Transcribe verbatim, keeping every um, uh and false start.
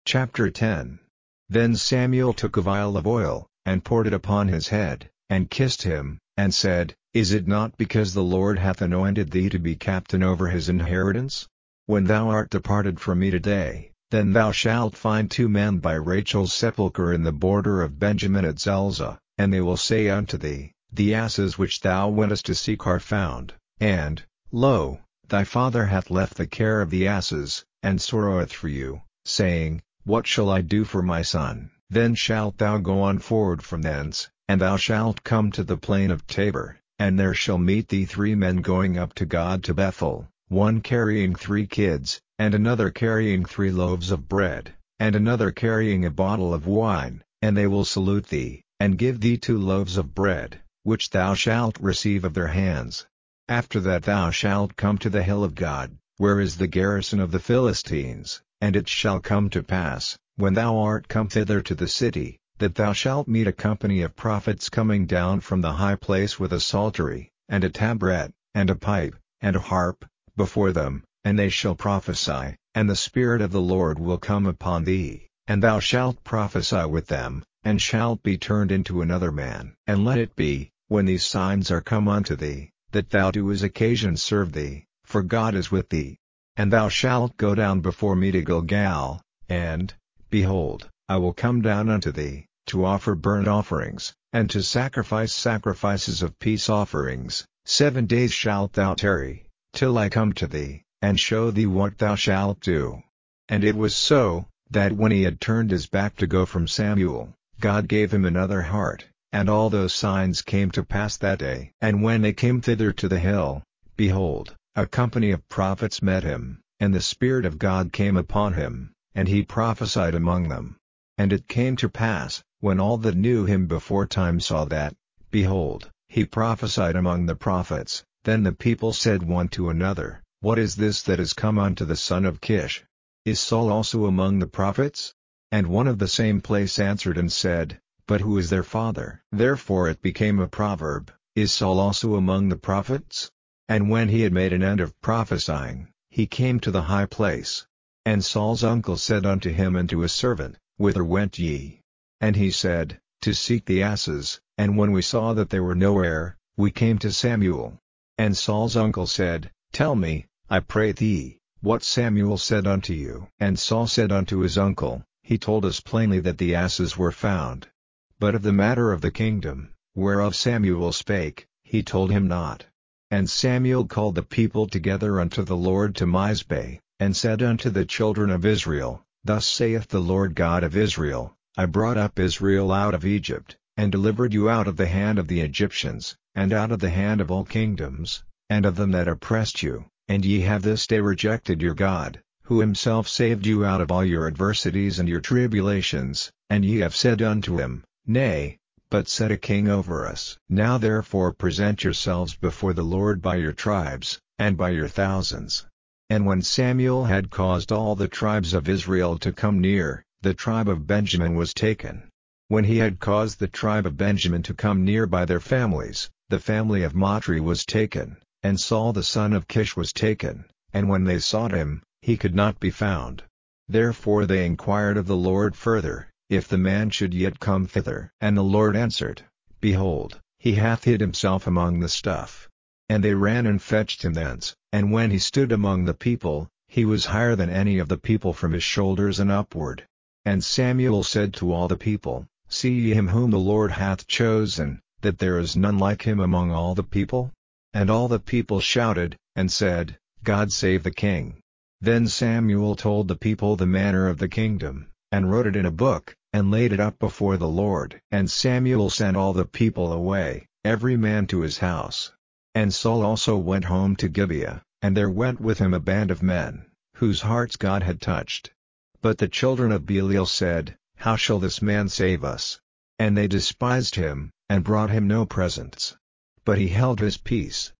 Chapter ten. Then Samuel took a vial of oil, and poured it upon his head, and kissed him, and said, Is it not because the Lord hath anointed thee to be captain over his inheritance? When thou art departed from me today, then thou shalt find two men by Rachel's sepulchre in the border of Benjamin at Zelzah, and they will say unto thee, The asses which thou wentest to seek are found, and, lo, thy father hath left the care of the asses, and sorroweth for you, saying, What shall I do for my son? Then shalt thou go on forward from thence, and thou shalt come to the plain of Tabor, and there shall meet thee three men going up to God to Bethel, one carrying three kids, and another carrying three loaves of bread, and another carrying a bottle of wine, and they will salute thee, and give thee two loaves of bread, which thou shalt receive of their hands. After that thou shalt come to the hill of God, where is the garrison of the Philistines. And it shall come to pass, when thou art come thither to the city, that thou shalt meet a company of prophets coming down from the high place with a psaltery, and a tabret, and a pipe, and a harp, before them, and they shall prophesy, and the Spirit of the Lord will come upon thee, and thou shalt prophesy with them, and shalt be turned into another man. And let it be, when these signs are come unto thee, that thou do as occasion serve thee, for God is with thee. And thou shalt go down before me to Gilgal, and, behold, I will come down unto thee, to offer burnt offerings, and to sacrifice sacrifices of peace offerings. Seven days shalt thou tarry, till I come to thee, and show thee what thou shalt do. And it was so, that when he had turned his back to go from Samuel, God gave him another heart, and all those signs came to pass that day. And when they came thither to the hill, behold, a company of prophets met him, and the Spirit of God came upon him, and he prophesied among them. And it came to pass, when all that knew him beforetime saw that, behold, he prophesied among the prophets, then the people said one to another, What is this that is come unto the son of Kish? Is Saul also among the prophets? And one of the same place answered and said, But who is their father? Therefore it became a proverb, Is Saul also among the prophets? And when he had made an end of prophesying, he came to the high place. And Saul's uncle said unto him and to his servant, Whither went ye? And he said, To seek the asses, and when we saw that they were nowhere, we came to Samuel. And Saul's uncle said, Tell me, I pray thee, what Samuel said unto you. And Saul said unto his uncle, He told us plainly that the asses were found. But of the matter of the kingdom, whereof Samuel spake, he told him not. And Samuel called the people together unto the Lord to Mizpeh, and said unto the children of Israel, Thus saith the Lord God of Israel, I brought up Israel out of Egypt, and delivered you out of the hand of the Egyptians, and out of the hand of all kingdoms, and of them that oppressed you, and ye have this day rejected your God, who himself saved you out of all your adversities and your tribulations, and ye have said unto him, Nay, but set a king over us. Now therefore present yourselves before the Lord by your tribes, and by your thousands. And when Samuel had caused all the tribes of Israel to come near, the tribe of Benjamin was taken. When he had caused the tribe of Benjamin to come near by their families, the family of Matri was taken, and Saul the son of Kish was taken, and when they sought him, he could not be found. Therefore they inquired of the Lord further, if the man should yet come thither. And the Lord answered, Behold, he hath hid himself among the stuff. And they ran and fetched him thence, and when he stood among the people, he was higher than any of the people from his shoulders and upward. And Samuel said to all the people, See ye him whom the Lord hath chosen, that there is none like him among all the people? And all the people shouted, and said, God save the king. Then Samuel told the people the manner of the kingdom, and wrote it in a book, and laid it up before the Lord. And Samuel sent all the people away, every man to his house. And Saul also went home to Gibeah, and there went with him a band of men, whose hearts God had touched. But the children of Belial said, How shall this man save us? And they despised him, and brought him no presents. But he held his peace.